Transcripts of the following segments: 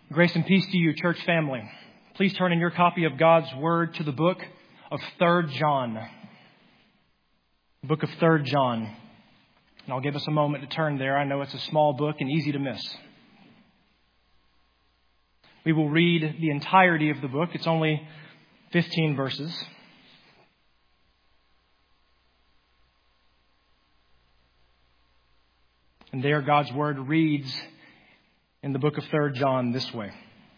Grace and peace to you, church family. Please turn in your copy of God's Word to the book of 3 John. Book of 3 John. And I'll give us a moment to turn there. I know it's a small book and easy to miss. We will read the entirety of the book. It's only 15 verses. And there God's Word reads in the book of 3 John this way.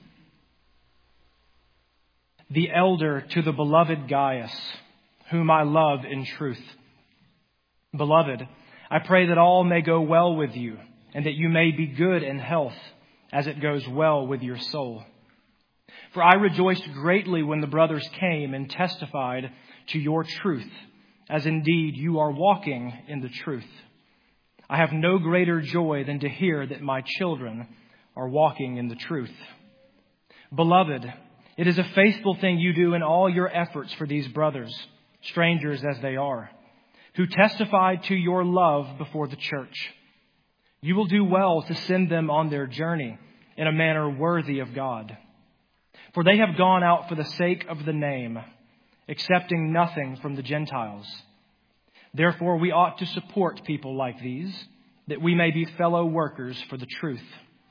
The elder to the beloved Gaius, whom I love in truth. Beloved, I pray that all may go well with you, and that you may be good in health, as it goes well with your soul. For I rejoiced greatly when the brothers came and testified to your truth, as indeed you are walking in the truth. I have no greater joy than to hear that my children are walking in the truth. Beloved, it is a faithful thing you do in all your efforts for these brothers, strangers as they are, who testified to your love before the church. You will do well to send them on their journey in a manner worthy of God. For they have gone out for the sake of the name, accepting nothing from the Gentiles. Therefore, we ought to support people like these, that we may be fellow workers for the truth.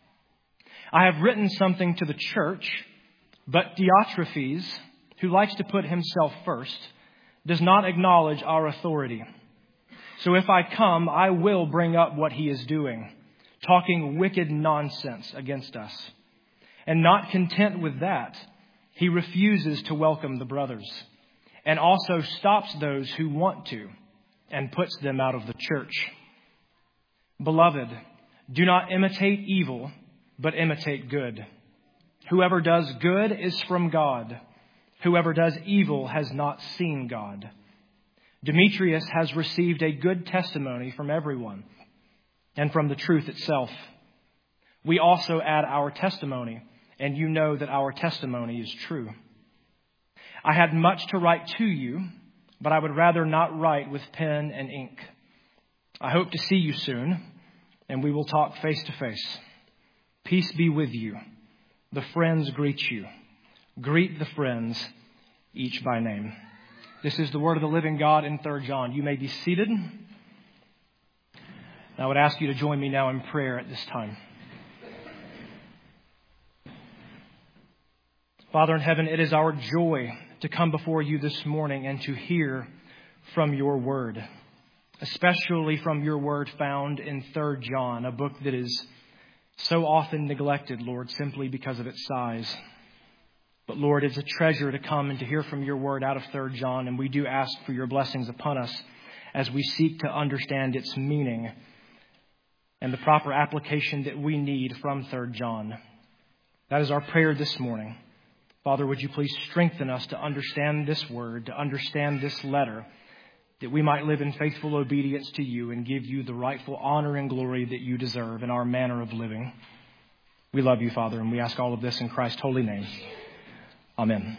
I have written something to the church, but Diotrephes, who likes to put himself first, does not acknowledge our authority. So if I come, I will bring up what he is doing, talking wicked nonsense against us. And not content with that, he refuses to welcome the brothers, and also stops those who want to, and puts them out of the church. Beloved, do not imitate evil, but imitate good. Whoever does good is from God. Whoever does evil has not seen God. Demetrius has received a good testimony from everyone and from the truth itself. We also add our testimony, and you know that our testimony is true. I had much to write to you, but I would rather not write with pen and ink. I hope to see you soon, and we will talk face to face. Peace be with you. The friends greet you. Greet the friends, each by name. This is the word of the living God in 3 John. You may be seated. I would ask you to join me now in prayer at this time. Father in heaven, it is our joy to come before you this morning and to hear from your word, especially from your word found in 3 John, a book that is so often neglected, Lord, simply because of its size. But Lord, it's a treasure to come and to hear from your word out of 3 John, and we do ask for your blessings upon us as we seek to understand its meaning and the proper application that we need from 3 John. That is our prayer this morning. Father, would you please strengthen us to understand this word, to understand this letter, that we might live in faithful obedience to you and give you the rightful honor and glory that you deserve in our manner of living. We love you, Father, and we ask all of this in Christ's holy name. Amen.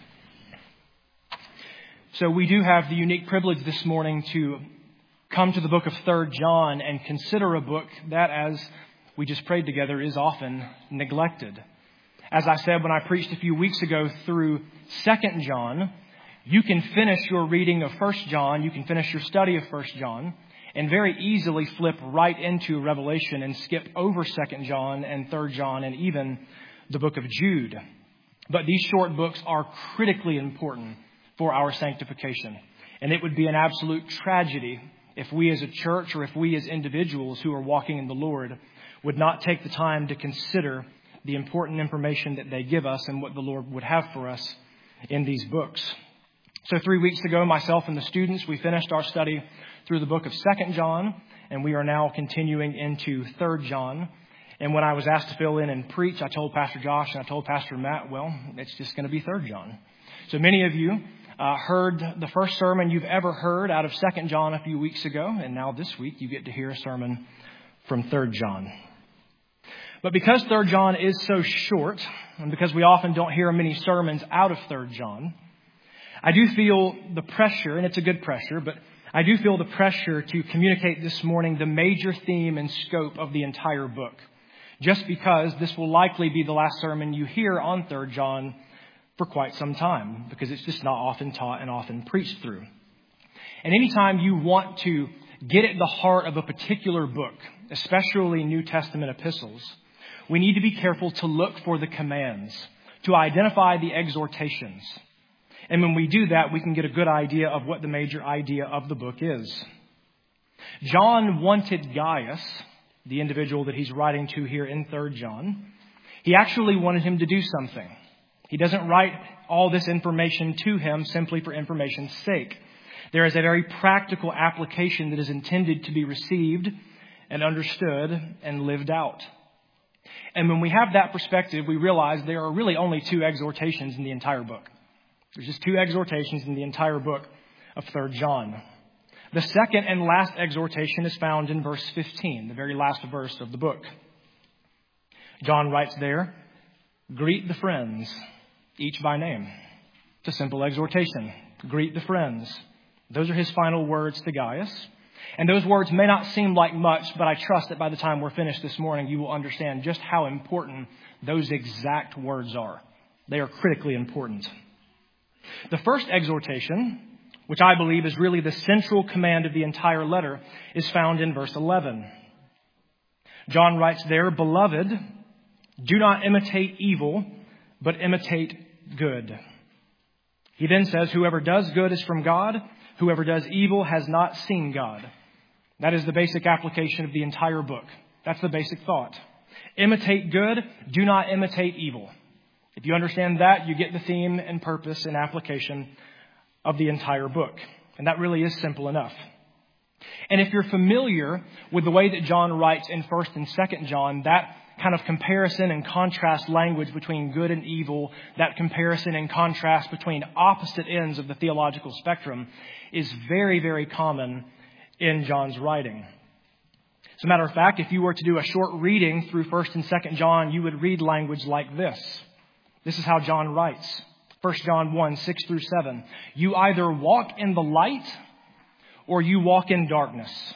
So we do have the unique privilege this morning to come to the book of 3 John and consider a book that, as we just prayed together, is often neglected. As I said when I preached a few weeks ago through 2 John, you can finish your reading of 1 John, you can finish your study of 1 John, and very easily flip right into Revelation and skip over 2 John and 3 John and even the book of Jude. But these short books are critically important for our sanctification. And it would be an absolute tragedy if we as a church or if we as individuals who are walking in the Lord would not take the time to consider the important information that they give us and what the Lord would have for us in these books. So 3 weeks ago, myself and the students, we finished our study through the book of 2 John, and we are now continuing into 3 John. And when I was asked to fill in and preach, I told Pastor Josh and I told Pastor Matt, well, it's just going to be 3 John. So many of you heard the first sermon you've ever heard out of 2 John a few weeks ago, and now this week you get to hear a sermon from 3 John. But because 3 John is so short, and because we often don't hear many sermons out of 3 John, I do feel the pressure, and it's a good pressure, but I do feel the pressure to communicate this morning the major theme and scope of the entire book, just because this will likely be the last sermon you hear on 3 John for quite some time, because it's just not often taught and often preached through. And anytime you want to get at the heart of a particular book, especially New Testament epistles, we need to be careful to look for the commands, to identify the exhortations. And when we do that, we can get a good idea of what the major idea of the book is. John wanted Gaius, the individual that he's writing to here in 3 John, he actually wanted him to do something. He doesn't write all this information to him simply for information's sake. There is a very practical application that is intended to be received and understood and lived out. And when we have that perspective, we realize there are really only 2 exhortations in the entire book. There's just 2 exhortations in the entire book of 3 John. The second and last exhortation is found in verse 15, the very last verse of the book. John writes there, "Greet the friends, each by name." It's a simple exhortation. Greet the friends. Those are his final words to Gaius. And those words may not seem like much, but I trust that by the time we're finished this morning, you will understand just how important those exact words are. They are critically important. The first exhortation, which I believe is really the central command of the entire letter, is found in verse 11. John writes there, "Beloved, do not imitate evil, but imitate good." He then says, "Whoever does good is from God. Whoever does evil has not seen God." That is the basic application of the entire book. That's the basic thought. Imitate good, do not imitate evil. If you understand that, you get the theme and purpose and application of the entire book. And that really is simple enough. And if you're familiar with the way that John writes in 1 and 2 John, that kind of comparison and contrast language between good and evil, that comparison and contrast between opposite ends of the theological spectrum is very, very common in John's writing. As a matter of fact, if you were to do a short reading through 1 and 2 John, you would read language like this. This is how John writes. 1 John 1, 6 through 7. "You either walk in the light or you walk in darkness."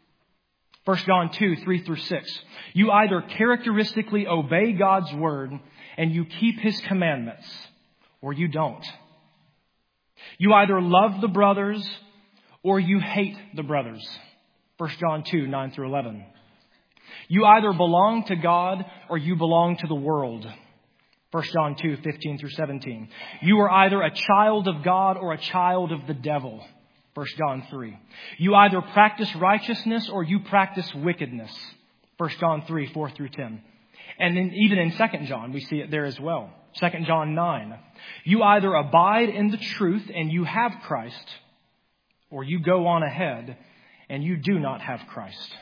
1 John 2, 3 through 6. "You either characteristically obey God's word and you keep his commandments, or you don't. You either love the brothers or you hate the brothers." 1 John 2, 9 through 11. "You either belong to God or you belong to the world." 1 John 2, 15 through 17. "You are either a child of God or a child of the devil." 1 John 3. "You either practice righteousness or you practice wickedness." 1 John 3, 4 through 10. And then even in 2 John, we see it there as well. 2 John 9. "You either abide in the truth and you have Christ, or you go on ahead and you do not have Christ."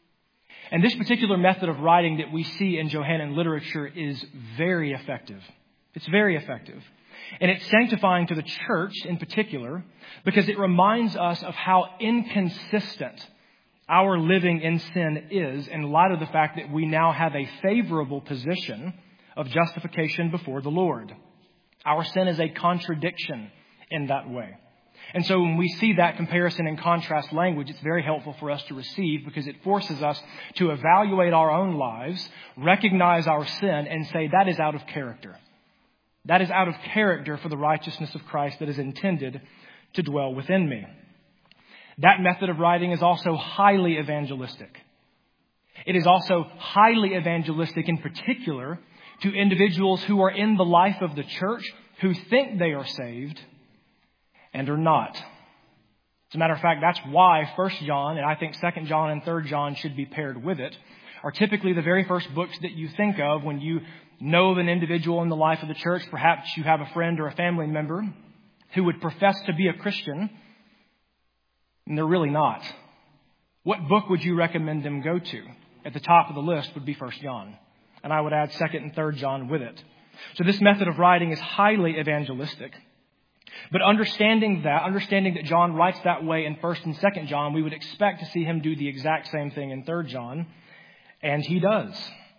And this particular method of writing that we see in Johannine literature is very effective. It's very effective. And it's sanctifying to the church in particular because it reminds us of how inconsistent our living in sin is in light of the fact that we now have a favorable position of justification before the Lord. Our sin is a contradiction in that way. And so when we see that comparison and contrast language, it's very helpful for us to receive because it forces us to evaluate our own lives, recognize our sin, and say that is out of character. That is out of character for the righteousness of Christ that is intended to dwell within me. That method of writing is also highly evangelistic. It is also highly evangelistic in particular to individuals who are in the life of the church who think they are saved and are not. As a matter of fact, that's why 1 John, and I think 2 John and 3 John should be paired with it, are typically the very first books that you think of when you know of an individual in the life of the church. Perhaps you have a friend or a family member who would profess to be a Christian, and they're really not. What book would you recommend them go to? At the top of the list would be 1 John. And I would add 2 and 3 John with it. So this method of writing is highly evangelistic. But understanding that John writes that way in 1 and 2 John, we would expect to see him do the exact same thing in 3 John. And he does.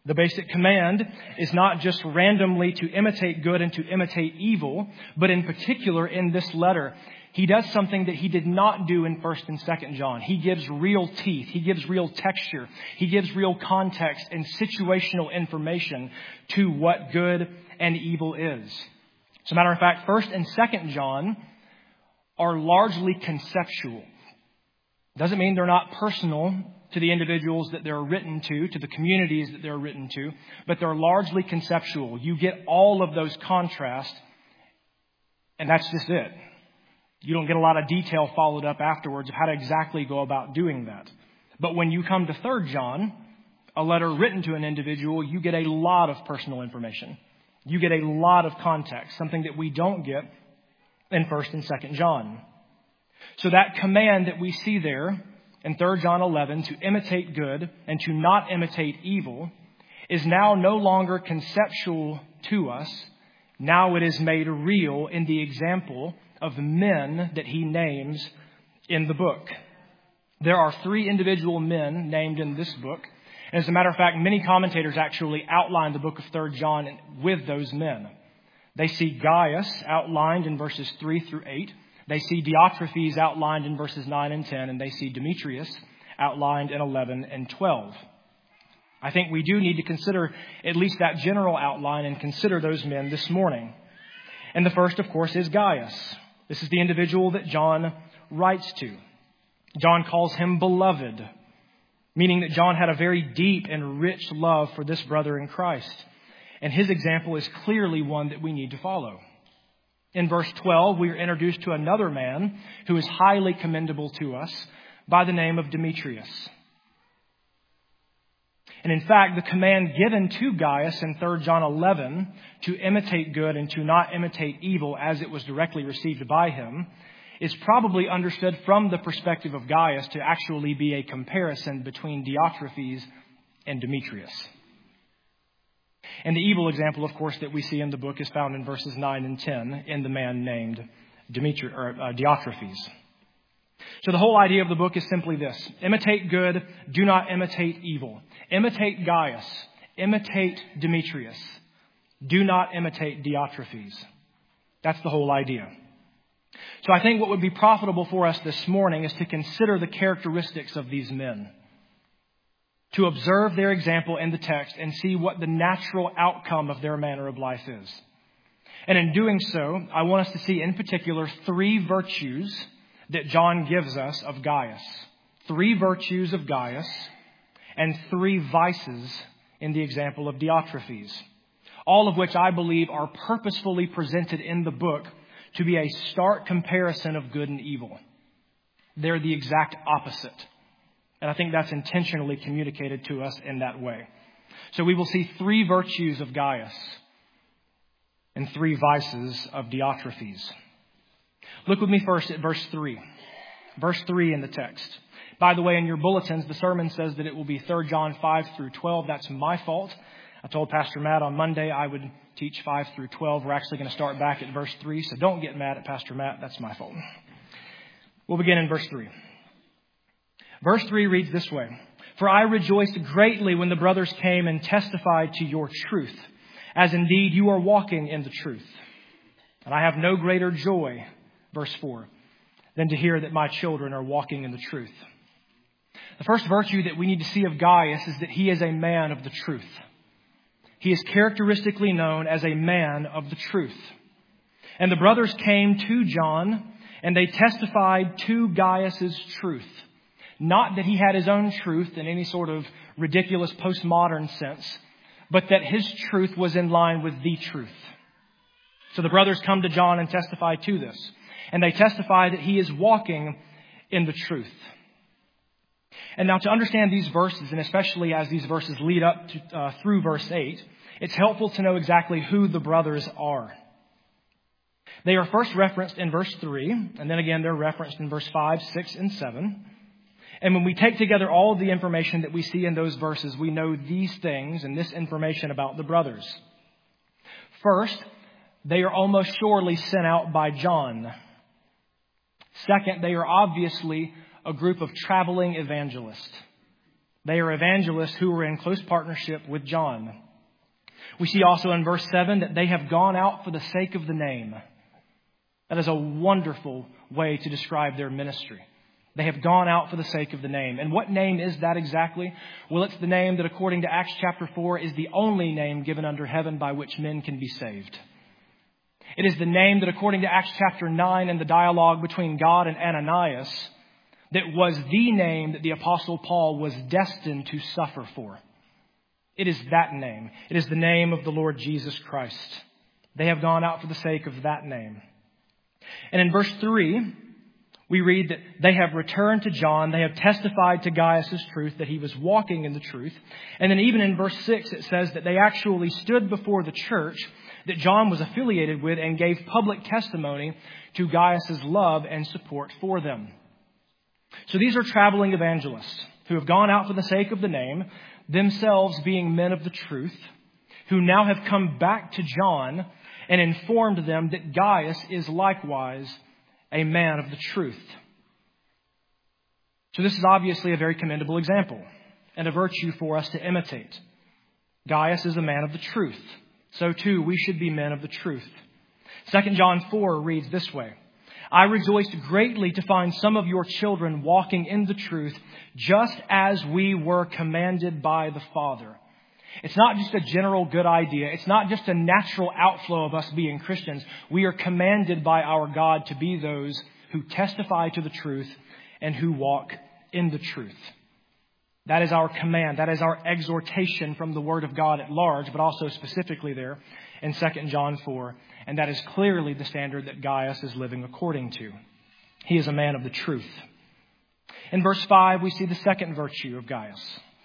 The basic command is not just randomly to imitate good and to imitate evil, but in particular in this letter, he does something that he did not do in 1st and 2nd John. He gives real teeth. He gives real texture. He gives real context and situational information to what good and evil is. As a matter of fact, 1st and 2nd John are largely conceptual. Doesn't mean they're not personal to the individuals that they're written to the communities that they're written to, but they're largely conceptual. You get all of those contrasts, and that's just it. You don't get a lot of detail followed up afterwards of how to exactly go about doing that. But when you come to 3rd John, a letter written to an individual, you get a lot of personal information. You get a lot of context, something that we don't get in 1st and 2nd John. So that command that we see there in 3 John 11 to imitate good and to not imitate evil is now no longer conceptual to us. Now it is made real in the example of men that he names in the book. There are 3 individual men named in this book. And as a matter of fact, many commentators actually outline the book of 3 John with those men. They see Gaius outlined in verses 3 through 8. They see Diotrephes outlined in verses 9 and 10, and they see Demetrius outlined in 11 and 12. I think we do need to consider at least that general outline and consider those men this morning. And the first, of course, is Gaius. This is the individual that John writes to. John calls him beloved, meaning that John had a very deep and rich love for this brother in Christ. And his example is clearly one that we need to follow. In verse 12, we are introduced to another man who is highly commendable to us by the name of Demetrius. And in fact, the command given to Gaius in 3 John 11 to imitate good and to not imitate evil as it was directly received by him is probably understood from the perspective of Gaius to actually be a comparison between Diotrephes and Demetrius. And the evil example, of course, that we see in the book is found in verses 9 and 10 in the man named Diotrephes. So the whole idea of the book is simply this. Imitate good, do not imitate evil. Imitate Gaius, imitate Demetrius. Do not imitate Diotrephes. That's the whole idea. So I think what would be profitable for us this morning is to consider the characteristics of these men, to observe their example in the text and see what the natural outcome of their manner of life is. And in doing so, I want us to see in particular 3 virtues that John gives us of Gaius. 3 virtues of Gaius and 3 vices in the example of Diotrephes. All of which I believe are purposefully presented in the book to be a stark comparison of good and evil. They're the exact opposite. And I think that's intentionally communicated to us in that way. So we will see 3 virtues of Gaius and 3 vices of Diotrephes. Look with me first at verse 3. Verse 3 in the text. By the way, in your bulletins, the sermon says that it will be 3 John 5 through 12. That's my fault. I told Pastor Matt on Monday I would teach 5 through 12. We're actually going to start back at verse 3. So don't get mad at Pastor Matt. That's my fault. We'll begin in verse 3. Verse 3 reads this way. For I rejoiced greatly when the brothers came and testified to your truth, as indeed you are walking in the truth. And I have no greater joy, verse 4, than to hear that my children are walking in the truth. The first virtue that we need to see of Gaius is that he is a man of the truth. He is characteristically known as a man of the truth. And the brothers came to John and they testified to Gaius's truth. Not that he had his own truth in any sort of ridiculous postmodern sense, but that his truth was in line with the truth. So the brothers come to John and testify to this. And they testify that he is walking in the truth. And now to understand these verses, and especially as these verses lead up to, through verse 8, it's helpful to know exactly who the brothers are. They are first referenced in verse 3, and then again they're referenced in verse 5, 6, and 7. And when we take together all of the information that we see in those verses, we know these things and this information about the brothers. First, they are almost surely sent out by John. Second, they are obviously a group of traveling evangelists. They are evangelists who were in close partnership with John. We see also in verse 7 that they have gone out for the sake of the name. That is a wonderful way to describe their ministry. They have gone out for the sake of the name. And what name is that exactly? Well, it's the name that, according to Acts chapter 4, is the only name given under heaven by which men can be saved. It is the name that, according to Acts chapter 9 and the dialogue between God and Ananias, that was the name that the Apostle Paul was destined to suffer for. It is that name. It is the name of the Lord Jesus Christ. They have gone out for the sake of that name. And in verse 3, we read that they have returned to John. They have testified to Gaius' truth, that he was walking in the truth. And then even in verse 6, it says that they actually stood before the church that John was affiliated with and gave public testimony to Gaius' love and support for them. So these are traveling evangelists who have gone out for the sake of the name, themselves being men of the truth, who now have come back to John and informed them that Gaius is likewise a man of the truth. So this is obviously a very commendable example and a virtue for us to imitate. Gaius is a man of the truth. So too, we should be men of the truth. 2 John 4 reads this way: I rejoiced greatly to find some of your children walking in the truth, just as we were commanded by the Father. It's not just a general good idea. It's not just a natural outflow of us being Christians. We are commanded by our God to be those who testify to the truth and who walk in the truth. That is our command. That is our exhortation from the Word of God at large, but also specifically there in 2 John 4. And that is clearly the standard that Gaius is living according to. He is a man of the truth. In verse 5, we see the second virtue of Gaius.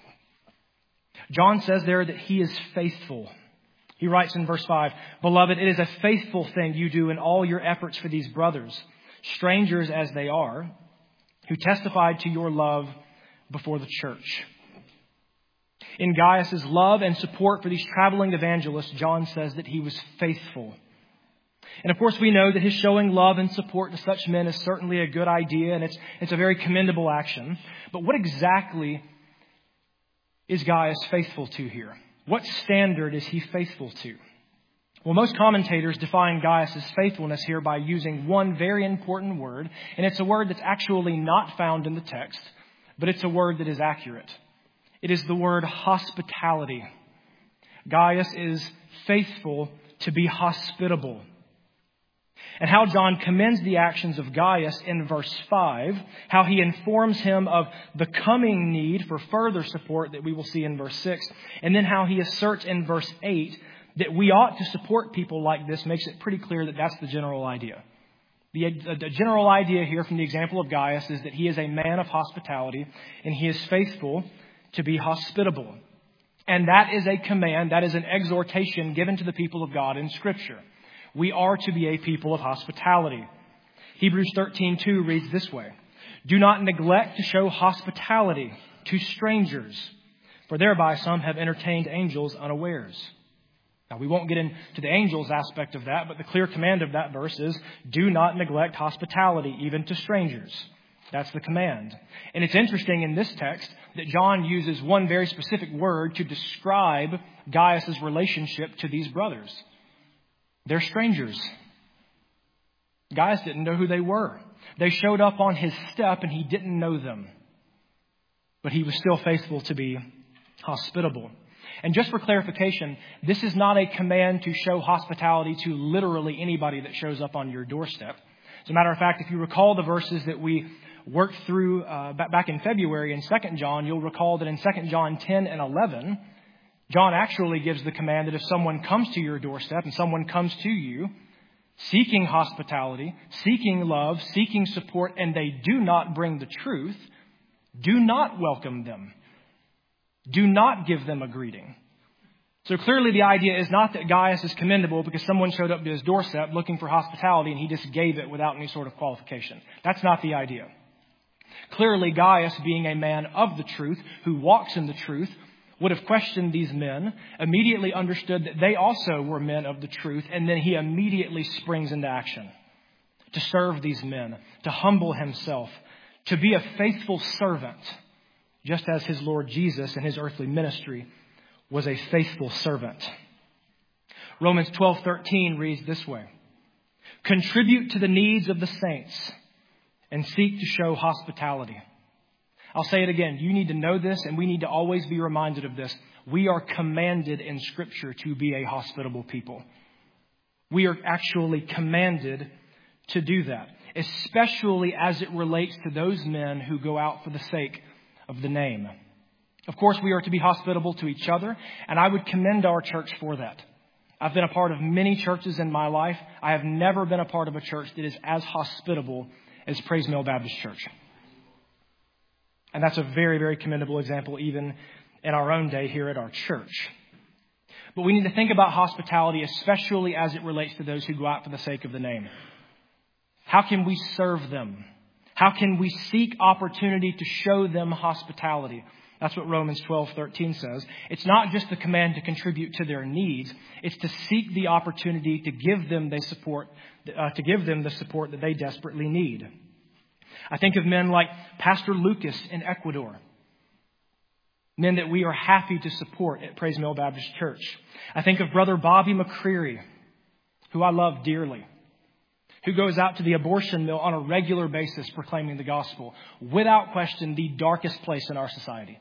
John says there that he is faithful. He writes in verse 5, Beloved, it is a faithful thing you do in all your efforts for these brothers, strangers as they are, who testified to your love before the church. In Gaius' love and support for these traveling evangelists, John says that he was faithful. And of course, we know that his showing love and support to such men is certainly a good idea, and it's a very commendable action. But what exactly is Gaius faithful to here? What standard is he faithful to? Well, most commentators define Gaius' faithfulness here by using one very important word, and it's a word that's actually not found in the text, but it's a word that is accurate. It is the word hospitality. Gaius is faithful to be hospitable. And how John commends the actions of Gaius in verse 5, how he informs him of the coming need for further support that we will see in verse 6, and then how he asserts in verse 8 that we ought to support people like this makes it pretty clear that that's the general idea. The general idea here from the example of Gaius is that he is a man of hospitality and he is faithful to be hospitable. And that is a command, that is an exhortation given to the people of God in Scripture. We are to be a people of hospitality. Hebrews 13:2 reads this way: Do not neglect to show hospitality to strangers, for thereby some have entertained angels unawares. Now, we won't get into the angels aspect of that, but the clear command of that verse is, do not neglect hospitality, even to strangers. That's the command. And it's interesting in this text that John uses one very specific word to describe Gaius' relationship to these brothers. They're strangers. Gaius didn't know who they were. They showed up on his step and he didn't know them. But he was still faithful to be hospitable. And just for clarification, this is not a command to show hospitality to literally anybody that shows up on your doorstep. As a matter of fact, if you recall the verses that we worked through back in February in 2 John, you'll recall that in 2 John 10 and 11, John actually gives the command that if someone comes to your doorstep and someone comes to you seeking hospitality, seeking love, seeking support, and they do not bring the truth, do not welcome them. Do not give them a greeting. So clearly the idea is not that Gaius is commendable because someone showed up to his doorstep looking for hospitality and he just gave it without any sort of qualification. That's not the idea. Clearly Gaius, being a man of the truth who walks in the truth, would have questioned these men, immediately understood that they also were men of the truth, and then he immediately springs into action to serve these men, to humble himself, to be a faithful servant just as his Lord Jesus in his earthly ministry was a faithful servant. Romans 12:13 reads this way: contribute to the needs of the saints and seek to show hospitality. I'll say it again. You need to know this, and we need to always be reminded of this. We are commanded in Scripture to be a hospitable people. We are actually commanded to do that, especially as it relates to those men who go out for the sake of the name. Of course, we are to be hospitable to each other, and I would commend our church for that. I've been a part of many churches in my life. I have never been a part of a church that is as hospitable as Praise Mill Baptist Church. And that's a very, very commendable example even in our own day here at our church. But we need to think about hospitality, especially as it relates to those who go out for the sake of the name. How can we serve them? How can we seek opportunity to show them hospitality? That's what Romans 12:13 says. It's not just the command to contribute to their needs. It's to seek the opportunity to give them the support that they desperately need. I think of men like Pastor Lucas in Ecuador, men that we are happy to support at Praise Mill Baptist Church. I think of Brother Bobby McCreary, who I love dearly, who goes out to the abortion mill on a regular basis proclaiming the gospel, without question the darkest place in our society.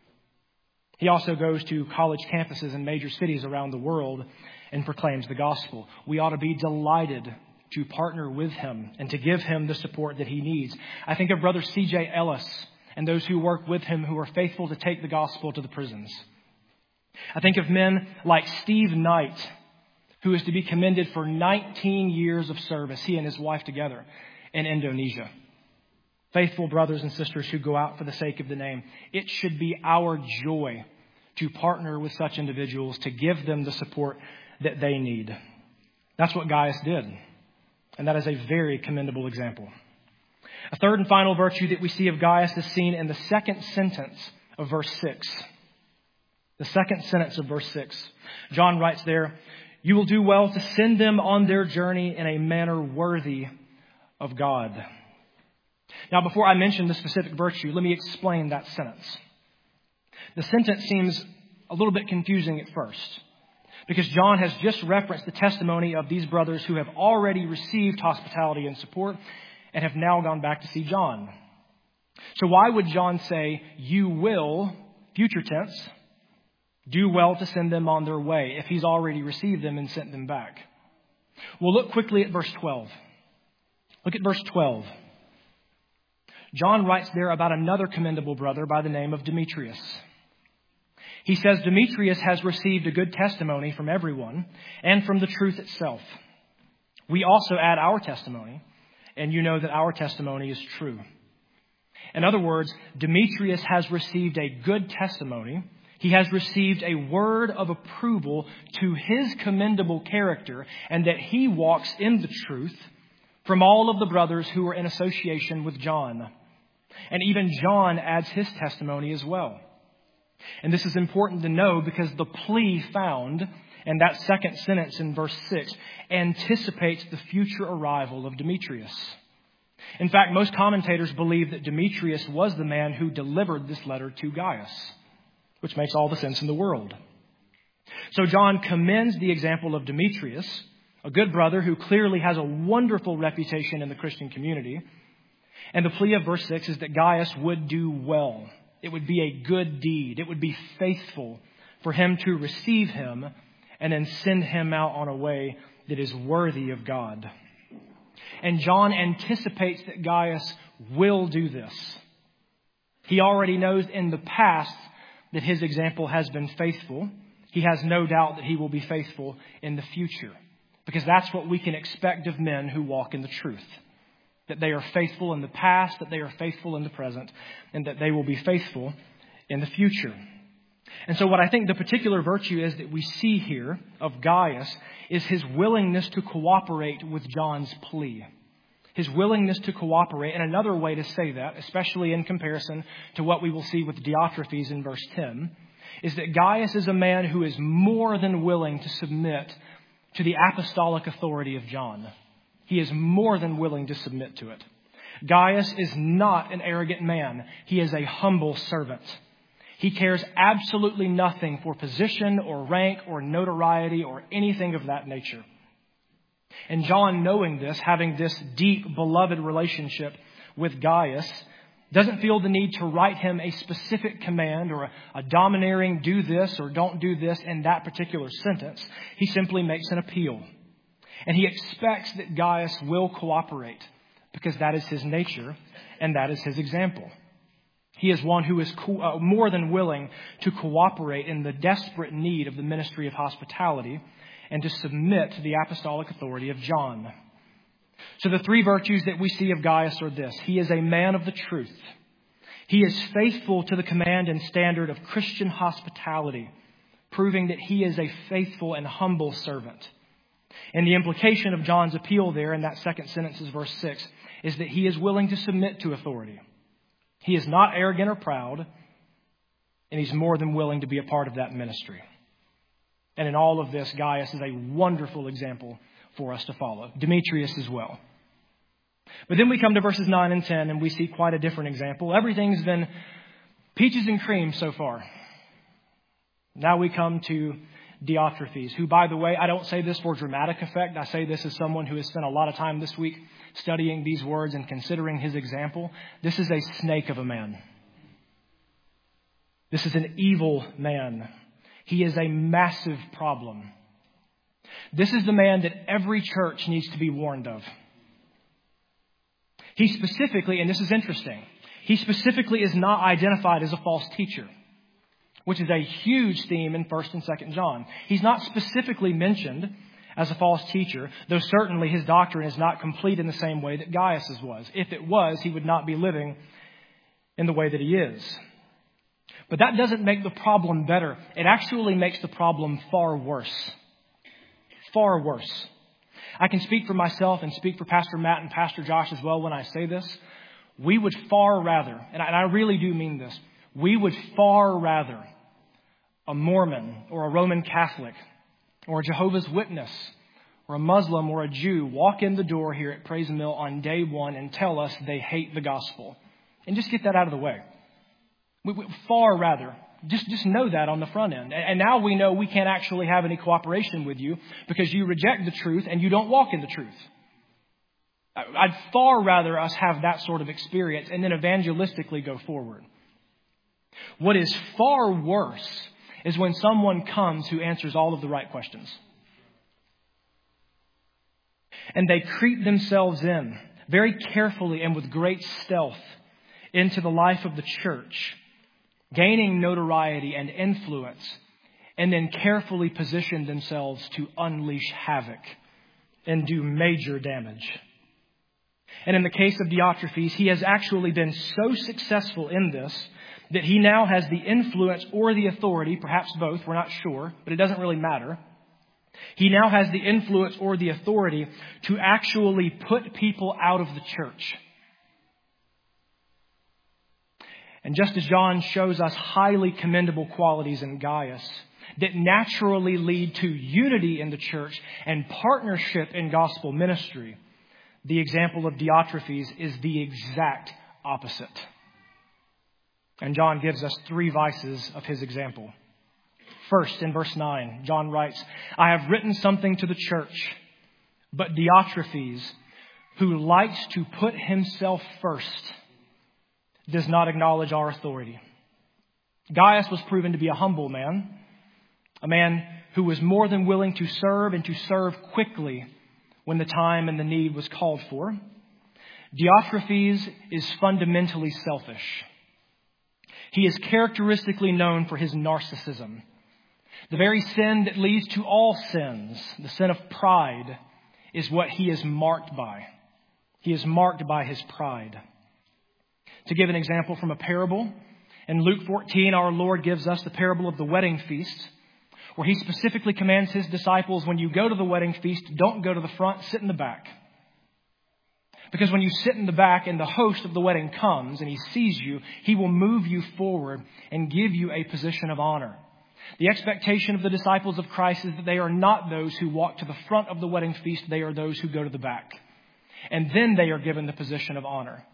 He also goes to college campuses in major cities around the world and proclaims the gospel. We ought to be delighted to partner with him and to give him the support that he needs. I think of Brother C.J. Ellis and those who work with him who are faithful to take the gospel to the prisons. I think of men like Steve Knight, who is to be commended for 19 years of service, he and his wife together, in Indonesia. Faithful brothers and sisters who go out for the sake of the name. It should be our joy to partner with such individuals, to give them the support that they need. That's what Gaius did. And that is a very commendable example. A third and final virtue that we see of Gaius is seen in the second sentence of verse 6. The second sentence of verse 6. John writes there, you will do well to send them on their journey in a manner worthy of God. Now, before I mention the specific virtue, let me explain that sentence. The sentence seems a little bit confusing at first, because John has just referenced the testimony of these brothers who have already received hospitality and support and have now gone back to see John. So why would John say, you will, future tense, do well to send them on their way if he's already received them and sent them back? Well, look quickly at verse 12. Look at verse 12. John writes there about another commendable brother by the name of Demetrius. He says Demetrius has received a good testimony from everyone and from the truth itself. We also add our testimony, and you know that our testimony is true. In other words, Demetrius has received a good testimony. He has received a word of approval to his commendable character and that he walks in the truth from all of the brothers who are in association with John. And even John adds his testimony as well. And this is important to know because the plea found in that second sentence in verse 6 anticipates the future arrival of Demetrius. In fact, most commentators believe that Demetrius was the man who delivered this letter to Gaius, which makes all the sense in the world. So John commends the example of Demetrius, a good brother who clearly has a wonderful reputation in the Christian community. And the plea of verse 6 is that Gaius would do well. It would be a good deed. It would be faithful for him to receive him and then send him out on a way that is worthy of God. And John anticipates that Gaius will do this. He already knows in the past that his example has been faithful. He has no doubt that he will be faithful in the future, because that's what we can expect of men who walk in the truth. That they are faithful in the past, that they are faithful in the present, and that they will be faithful in the future. And so what I think the particular virtue is that we see here of Gaius is his willingness to cooperate with John's plea. His willingness to cooperate. And another way to say that, especially in comparison to what we will see with Diotrephes in verse 10, is that Gaius is a man who is more than willing to submit to the apostolic authority of John. He is more than willing to submit to it. Gaius is not an arrogant man. He is a humble servant. He cares absolutely nothing for position or rank or notoriety or anything of that nature. And John, knowing this, having this deep, beloved relationship with Gaius, doesn't feel the need to write him a specific command or a domineering do this or don't do this in that particular sentence. He simply makes an appeal. And he expects that Gaius will cooperate because that is his nature and that is his example. He is one who is more than willing to cooperate in the desperate need of the ministry of hospitality and to submit to the apostolic authority of John. So the three virtues that we see of Gaius are this. He is a man of the truth. He is faithful to the command and standard of Christian hospitality, proving that he is a faithful and humble servant. And the implication of John's appeal there in that second sentence is verse 6, is that he is willing to submit to authority. He is not arrogant or proud, and he's more than willing to be a part of that ministry. And in all of this, Gaius is a wonderful example for us to follow. Demetrius as well. But then we come to verses 9 and 10, and we see quite a different example. Everything's been peaches and cream so far. Now we come to Diotrephes, who, by the way, I don't say this for dramatic effect. I say this as someone who has spent a lot of time this week studying these words and considering his example. This is a snake of a man. This is an evil man. He is a massive problem. This is the man that every church needs to be warned of. He specifically, and this is interesting, he specifically is not identified as a false teacher, which is a huge theme in 1 and 2 John. He's not specifically mentioned as a false teacher, though certainly his doctrine is not complete in the same way that Gaius's was. If it was, he would not be living in the way that he is. But that doesn't make the problem better. It actually makes the problem far worse. Far worse. I can speak for myself and speak for Pastor Matt and Pastor Josh as well when I say this. We would far rather, and I really do mean this, we would far rather a Mormon or a Roman Catholic or a Jehovah's Witness or a Muslim or a Jew walk in the door here at Praise Mill on day one and tell us they hate the gospel. And just get that out of the way. We would far rather. Just know that on the front end. And now we know we can't actually have any cooperation with you because you reject the truth and you don't walk in the truth. I'd far rather us have that sort of experience and then evangelistically go forward. What is far worse is when someone comes who answers all of the right questions. And they creep themselves in very carefully and with great stealth into the life of the church, gaining notoriety and influence, and then carefully position themselves to unleash havoc and do major damage. And in the case of Diotrephes, he has actually been so successful in this that he now has the influence or the authority, perhaps both, we're not sure, but it doesn't really matter. He now has the influence or the authority to actually put people out of the church. And just as John shows us highly commendable qualities in Gaius that naturally lead to unity in the church and partnership in gospel ministry, the example of Diotrephes is the exact opposite. And John gives us three vices of his example. First, in verse 9, John writes, I have written something to the church, but Diotrephes, who likes to put himself first, does not acknowledge our authority. Gaius was proven to be a humble man, a man who was more than willing to serve and to serve quickly when the time and the need was called for. Diotrephes is fundamentally selfish. He is characteristically known for his narcissism. The very sin that leads to all sins, the sin of pride, is what he is marked by. He is marked by his pride. To give an example from a parable, in Luke 14, our Lord gives us the parable of the wedding feast, where he specifically commands his disciples, when you go to the wedding feast, don't go to the front, sit in the back. Because when you sit in the back and the host of the wedding comes and he sees you, he will move you forward and give you a position of honor. The expectation of the disciples of Christ is that they are not those who walk to the front of the wedding feast. They are those who go to the back. And then they are given the position of honor.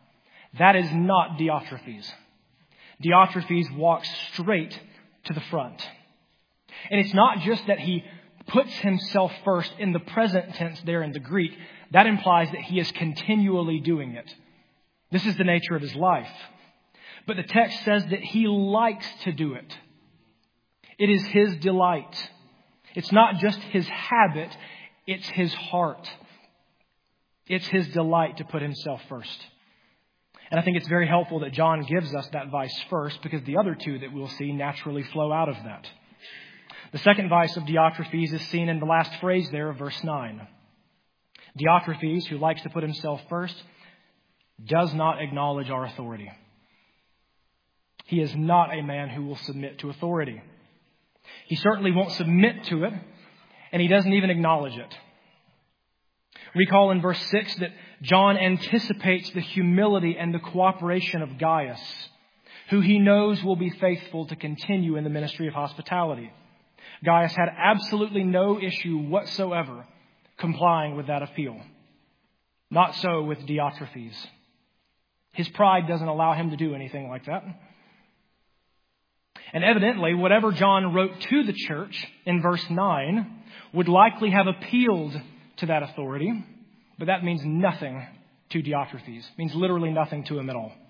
That is not Diotrephes. Diotrephes walks straight to the front. And it's not just that he puts himself first in the present tense there in the Greek. That implies that he is continually doing it. This is the nature of his life. But the text says that he likes to do it. It is his delight. It's not just his habit, it's his heart. It's his delight to put himself first. And I think it's very helpful that John gives us that vice first, because the other two that we'll see naturally flow out of that. The second vice of Diotrephes is seen in the last phrase there of verse 9. Diotrephes, who likes to put himself first, does not acknowledge our authority. He is not a man who will submit to authority. He certainly won't submit to it, and he doesn't even acknowledge it. Recall in verse 6 that John anticipates the humility and the cooperation of Gaius, who he knows will be faithful to continue in the ministry of hospitality. Gaius had absolutely no issue whatsoever complying with that appeal. Not so with Diotrephes. His pride doesn't allow him to do anything like that. And evidently, whatever John wrote to the church in verse 9 would likely have appealed to that authority, but that means nothing to Diotrephes. It means literally nothing to him at all.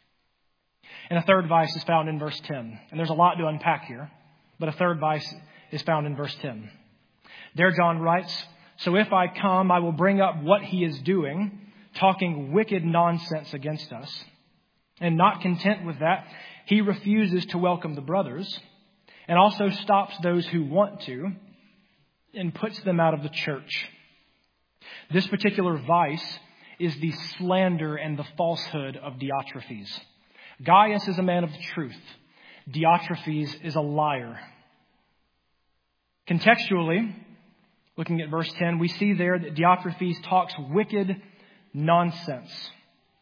And a third vice is found in verse 10. And there's a lot to unpack here, but a third vice is found in verse 10. There John writes, "So if I come, I will bring up what he is doing, talking wicked nonsense against us." And not content with that, he refuses to welcome the brothers and also stops those who want to and puts them out of the church. This particular vice is the slander and the falsehood of Diotrephes. Gaius is a man of the truth. Diotrephes is a liar. Contextually, looking at verse 10, we see there that Diotrephes talks wicked nonsense.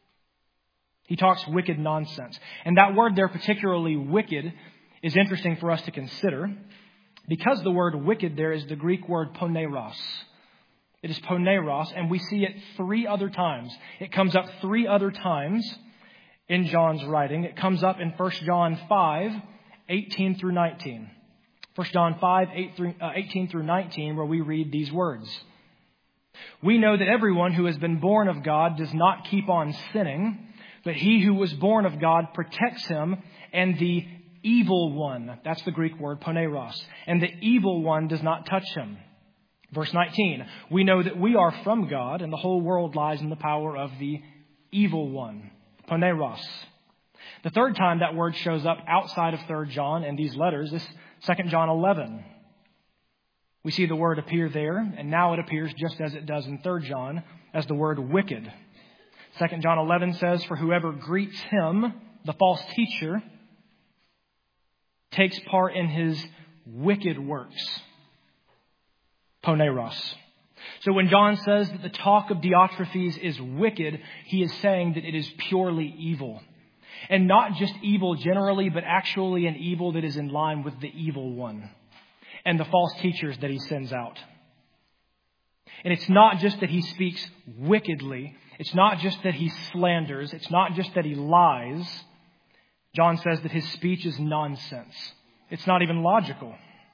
He talks wicked nonsense. And that word there, particularly wicked, is interesting for us to consider, because the word wicked there is the Greek word poneros. It is poneros, and we see it 3 other times. It comes up 3 other times in John's writing. It comes up in 1 John 5, 18 through 19. 1 John 5, 18 through 19, where we read these words. "We know that everyone who has been born of God does not keep on sinning, but he who was born of God protects him, and the evil one," that's the Greek word poneros, "and the evil one does not touch him." Verse 19, "We know that we are from God, and the whole world lies in the power of the evil one," poneros. The third time that word shows up outside of 3 John in these letters is 2 John 11. We see the word appear there, and now it appears just as it does in 3 John as the word wicked. 2 John 11 says, "For whoever greets him," the false teacher, "takes part in his wicked works." Poneros. So when John says that the talk of Diotrephes is wicked, he is saying that it is purely evil. And not just evil generally, but actually an evil that is in line with the evil one and the false teachers that he sends out. And it's not just that he speaks wickedly. It's not just that he slanders. It's not just that he lies. John says that his speech is nonsense. It's not even logical.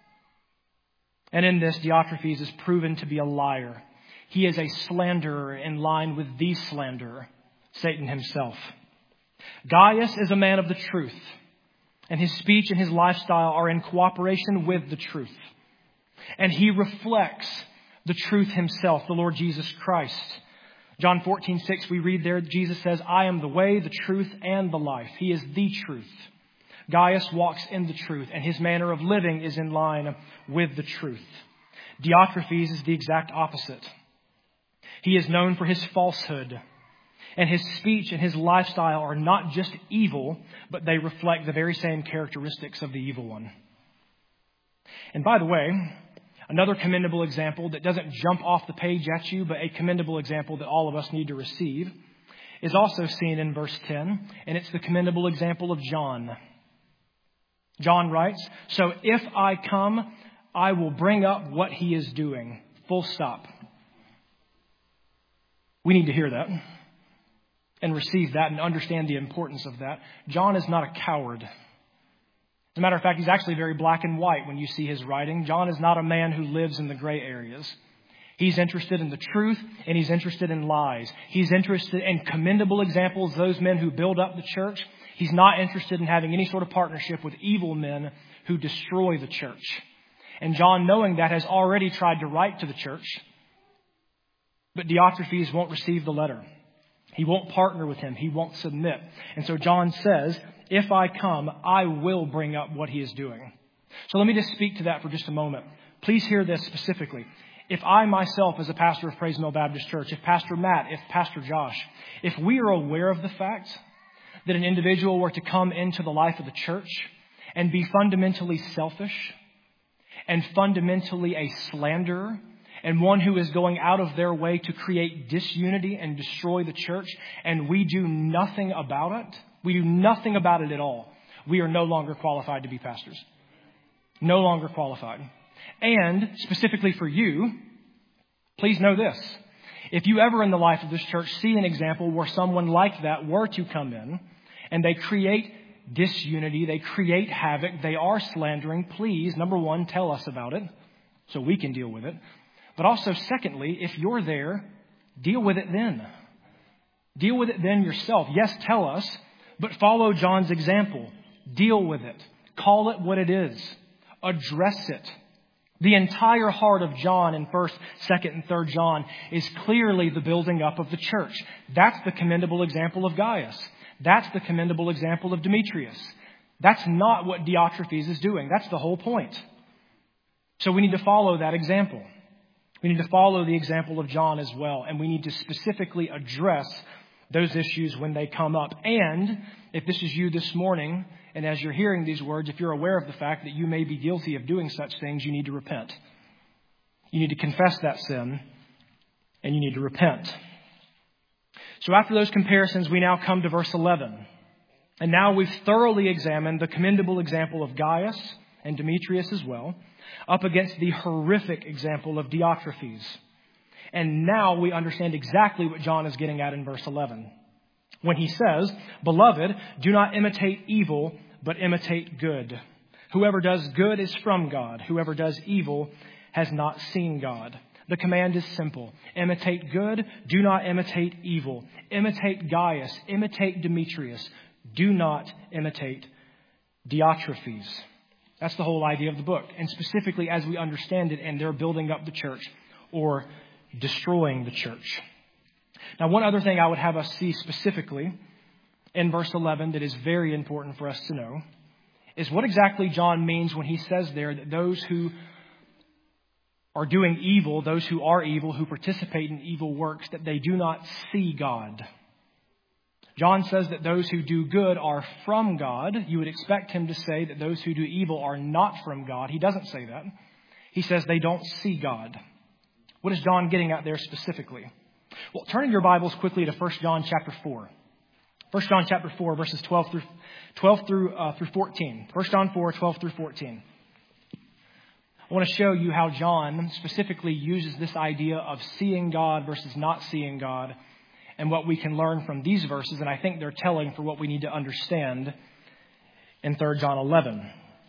And in this, Diotrephes is proven to be a liar. He is a slanderer in line with the slanderer, Satan himself. Gaius is a man of the truth, and his speech and his lifestyle are in cooperation with the truth. And he reflects the truth himself, the Lord Jesus Christ. John 14:6, we read there, Jesus says, "I am the way, the truth, and the life." He is the truth. Gaius walks in the truth, and his manner of living is in line with the truth. Diotrephes is the exact opposite. He is known for his falsehood, and his speech and his lifestyle are not just evil, but they reflect the very same characteristics of the evil one. And by the way, another commendable example that doesn't jump off the page at you, but a commendable example that all of us need to receive, is also seen in verse 10, and it's the commendable example of John. John writes, "So if I come, I will bring up what he is doing." Full stop. We need to hear that. and receive that and understand the importance of that. John is not a coward. As a matter of fact, he's actually very black and white when you see his writing. John is not a man who lives in the gray areas. He's interested in the truth, and he's interested in lies. He's interested in commendable examples, those men who build up the church. He's not interested in having any sort of partnership with evil men who destroy the church. And John, knowing that, has already tried to write to the church, but Diotrephes won't receive the letter. He won't partner with him. He won't submit. And so John says, if I come, I will bring up what he is doing. So let me just speak to that for just a moment. Please hear this specifically. If I myself, as a pastor of Praise Mill Baptist Church, if Pastor Matt, if Pastor Josh, if we are aware of the fact that an individual were to come into the life of the church and be fundamentally selfish and fundamentally a slanderer, and one who is going out of their way to create disunity and destroy the church, and we do nothing about it, we do nothing about it at all, we are no longer qualified to be pastors. No longer qualified. And specifically for you, please know this. If you ever in the life of this church see an example where someone like that were to come in and they create disunity, they create havoc, they are slandering, please, number one, tell us about it so we can deal with it. But also, secondly, if you're there, deal with it then. Deal with it then yourself. Yes, tell us, but follow John's example. Deal with it. Call it what it is. Address it. The entire heart of John in 1st, 2nd, and 3rd John is clearly the building up of the church. That's the commendable example of Gaius. That's the commendable example of Demetrius. That's not what Diotrephes is doing. That's the whole point. So we need to follow that example. We need to follow the example of John as well, and we need to specifically address those issues when they come up. And if this is you this morning, and as you're hearing these words, if you're aware of the fact that you may be guilty of doing such things, you need to repent. You need to confess that sin, and you need to repent. So after those comparisons, we now come to verse 11. And now we've thoroughly examined the commendable example of Gaius and Demetrius as well, up against the horrific example of Diotrephes. And now we understand exactly what John is getting at in verse 11. When he says, "Beloved, do not imitate evil, but imitate good. Whoever does good is from God. Whoever does evil has not seen God." The command is simple. Imitate good. Do not imitate evil. Imitate Gaius. Imitate Demetrius. Do not imitate Diotrephes. That's the whole idea of the book. And specifically as we understand it, and they're building up the church or destroying the church. Now, one other thing I would have us see specifically in verse 11 that is very important for us to know is what exactly John means when he says there that those who are doing evil, those who are evil, who participate in evil works, that they do not see God. John says that those who do good are from God. You would expect him to say that those who do evil are not from God. He doesn't say that. He says they don't see God. What is John getting at there specifically? Well, turn in your Bibles quickly to 1 John chapter 4. 1 John chapter 4, verses 12 through 14. 1 John 4, 12 through 14. I want to show you how John specifically uses this idea of seeing God versus not seeing God and what we can learn from these verses. And I think they're telling for what we need to understand in 3 John 11.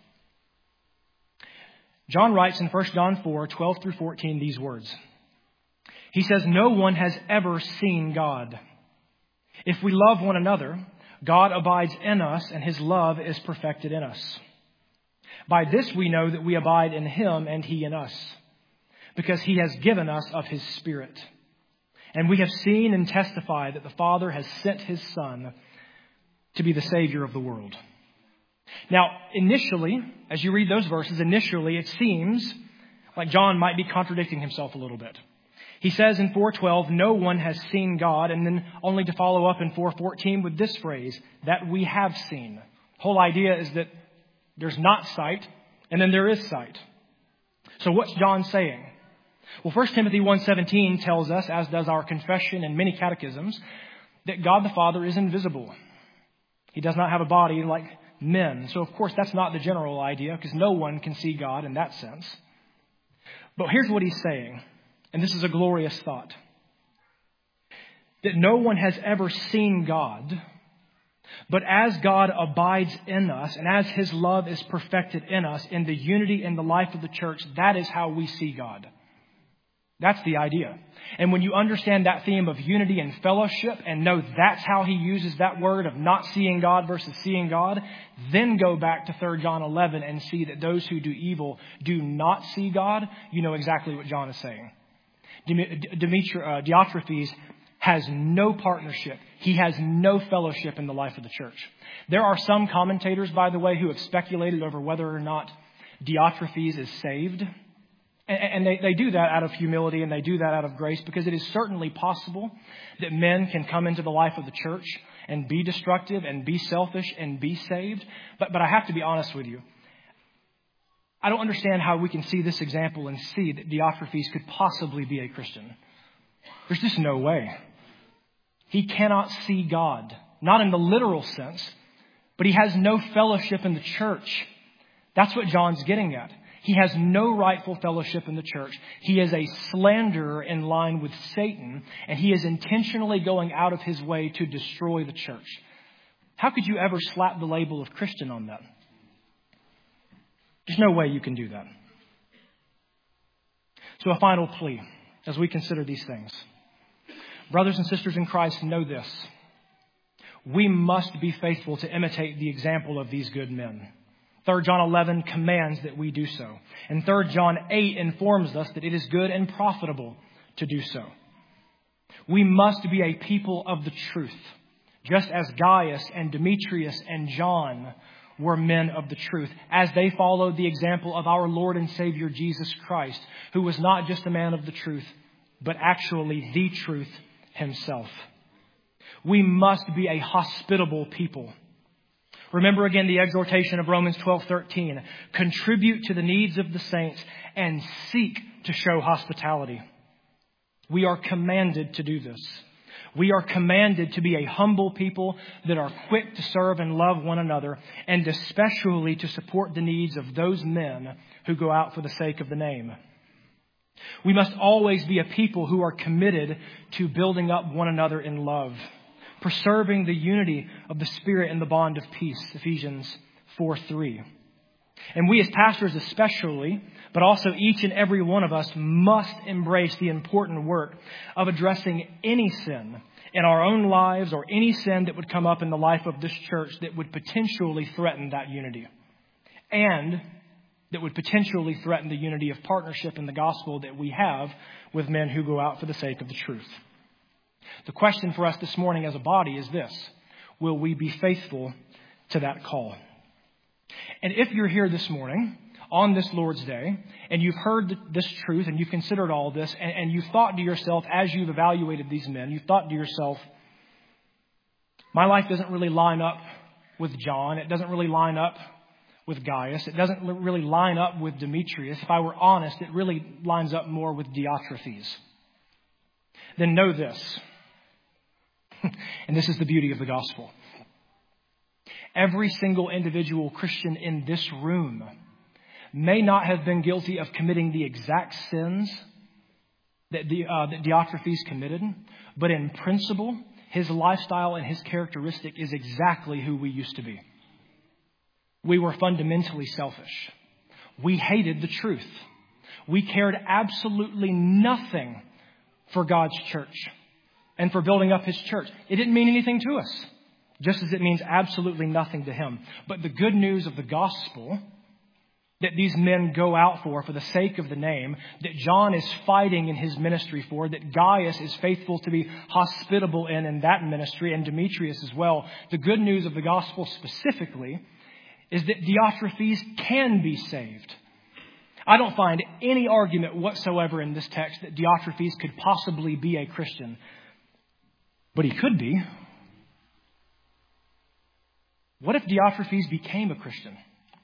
John writes in 1 John 4, 12 through 14 these words. He says, "No one has ever seen God. If we love one another, God abides in us and his love is perfected in us. By this we know that we abide in him and he in us, because he has given us of his Spirit. And we have seen and testify that the Father has sent his Son to be the Savior of the world." Now, initially, as you read those verses, it seems like John might be contradicting himself a little bit. He says in 4:12, "No one has seen God," and then only to follow up in 4:14 with this phrase, "that we have seen." The whole idea is that there's not sight, and then there is sight. So what's John saying? Well, 1 Timothy 1:17 tells us, as does our confession and many catechisms, that God the Father is invisible. He does not have a body like men. So, of course, that's not the general idea, because no one can see God in that sense. But here's what he's saying, and this is a glorious thought. that no one has ever seen God, but as God abides in us and as His love is perfected in us in the unity in the life of the church, that is how we see God. That's the idea. And when you understand that theme of unity and fellowship and know that's how He uses that word of not seeing God versus seeing God, then go back to 3 John 11 and see that those who do evil do not see God. You know exactly what John is saying. Diotrephes has no partnership. He has no fellowship in the life of the church. There are some commentators, by the way, who have speculated over whether or not Diotrephes is saved. And they do that out of humility and they do that out of grace, because it is certainly possible that men can come into the life of the church and be destructive and be selfish and be saved. But I have to be honest with you. I don't understand how we can see this example and see that Diotrephes could possibly be a Christian. There's just no way. He cannot see God, not in the literal sense, but he has no fellowship in the church. That's what John's getting at. He has no rightful fellowship in the church. He is a slanderer in line with Satan, and he is intentionally going out of his way to destroy the church. How could you ever slap the label of Christian on that? There's no way you can do that. So a final plea as we consider these things. Brothers and sisters in Christ, know this. We must be faithful to imitate the example of these good men. 3 John 11 commands that we do so. And 3 John 8 informs us that it is good and profitable to do so. We must be a people of the truth, just as Gaius and Demetrius and John were men of the truth, as they followed the example of our Lord and Savior Jesus Christ, who was not just a man of the truth, but actually the truth Himself. We must be a hospitable people. Remember again the exhortation of Romans 12:13. Contribute to the needs of the saints and seek to show hospitality. We are commanded to do this. We are commanded to be a humble people that are quick to serve and love one another, and especially to support the needs of those men who go out for the sake of the name. We must always be a people who are committed to building up one another in love, preserving the unity of the Spirit and the bond of peace, Ephesians 4:3. And we as pastors especially, but also each and every one of us, must embrace the important work of addressing any sin in our own lives or any sin that would come up in the life of this church that would potentially threaten that unity, and that would potentially threaten the unity of partnership in the gospel that we have with men who go out for the sake of the truth. The question for us this morning as a body is this: will we be faithful to that call? And if you're here this morning on this Lord's Day and you've heard this truth and you've considered all this and you've thought to yourself as you've evaluated these men, you've thought to yourself, my life doesn't really line up with John. It doesn't really line up with Gaius. It doesn't really line up with Demetrius. If I were honest, it really lines up more with Diotrephes. Then know this. And this is the beauty of the gospel. Every single individual Christian in this room may not have been guilty of committing the exact sins that Diotrephes committed, but in principle, his lifestyle and his characteristic is exactly who we used to be. We were fundamentally selfish. We hated the truth. We cared absolutely nothing for God's church and for building up His church. It didn't mean anything to us, just as it means absolutely nothing to Him. But the good news of the gospel that these men go out for the sake of the name, that John is fighting in his ministry for, that Gaius is faithful to be hospitable in that ministry, and Demetrius as well. The good news of the gospel specifically is that Diotrephes can be saved. I don't find any argument whatsoever in this text that Diotrephes could possibly be a Christian. But he could be. What if Diotrephes became a Christian?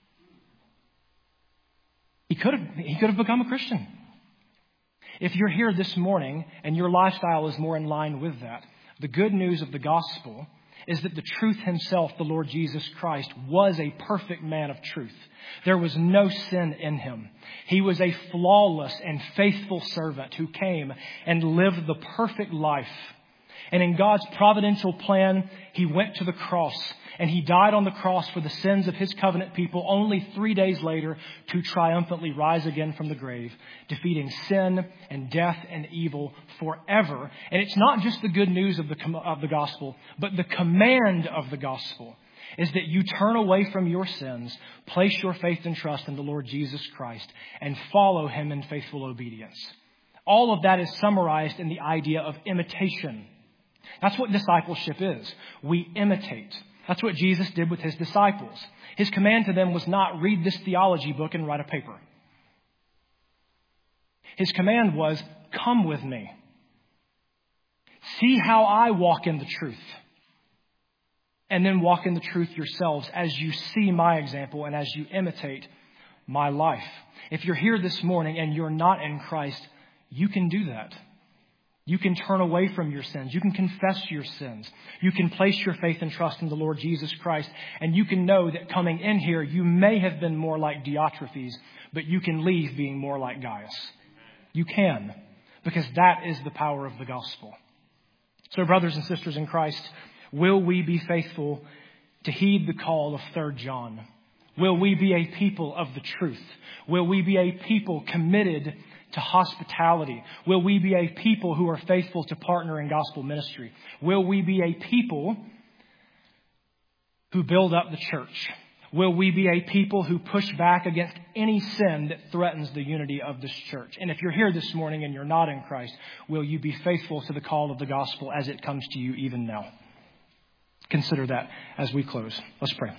He could have become a Christian. If you're here this morning and your lifestyle is more in line with that, the good news of the gospel is that the truth Himself, the Lord Jesus Christ, was a perfect man of truth. There was no sin in Him. He was a flawless and faithful servant who came and lived the perfect life. And in God's providential plan, He went to the cross and He died on the cross for the sins of His covenant people only 3 days later to triumphantly rise again from the grave, defeating sin and death and evil forever. And it's not just the good news of the gospel, but the command of the gospel is that you turn away from your sins, place your faith and trust in the Lord Jesus Christ, and follow Him in faithful obedience. All of that is summarized in the idea of imitation. That's what discipleship is. We imitate. That's what Jesus did with His disciples. His command to them was not read this theology book and write a paper. His command was, come with me. See how I walk in the truth. And then walk in the truth yourselves as you see my example and as you imitate my life. If you're here this morning and you're not in Christ, you can do that. You can turn away from your sins. You can confess your sins. You can place your faith and trust in the Lord Jesus Christ. And you can know that coming in here, you may have been more like Diotrephes, but you can leave being more like Gaius. You can, because that is the power of the gospel. So, brothers and sisters in Christ, will we be faithful to heed the call of 3 John? Will we be a people of the truth? Will we be a people committed to hospitality? Will we be a people who are faithful to partner in gospel ministry? Will we be a people who build up the church? Will we be a people who push back against any sin that threatens the unity of this church? And if you're here this morning and you're not in Christ, will you be faithful to the call of the gospel as it comes to you even now? Consider that as we close. Let's pray.